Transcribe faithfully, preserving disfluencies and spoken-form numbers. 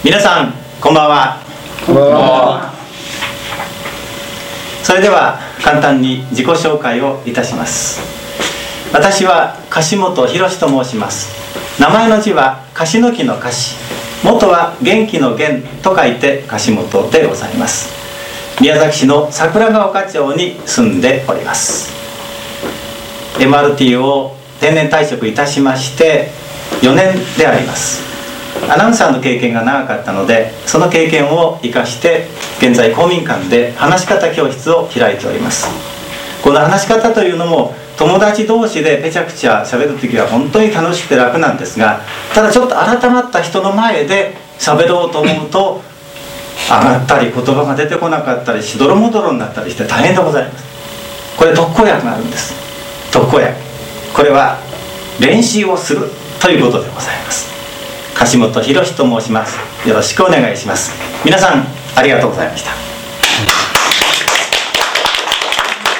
皆さんこんばんは。 こんばんは。 それでは簡単に自己紹介をいたします。私は樫本博と申します。名前の字は樫の木の樫、元は元気の元と書いて樫本でございます。宮崎市の桜ヶ丘町に住んでおります。 エムアールティー を定年退職いたしましてよねんであります。アナウンサーの経験が長かったので、その経験を生かして現在公民館で話し方教室を開いております。この話し方というのも友達同士でぺちゃくちゃ喋る時は本当に楽しくて楽なんですが、ただちょっと改まった人の前で喋ろうと思うと上がったり言葉が出てこなかったりしどろもどろになったりして大変でございます。これ特効薬があるんです。特効薬、これは練習をするということでございます。樫本博と申します。よろしくお願いします。皆さんありがとうございました。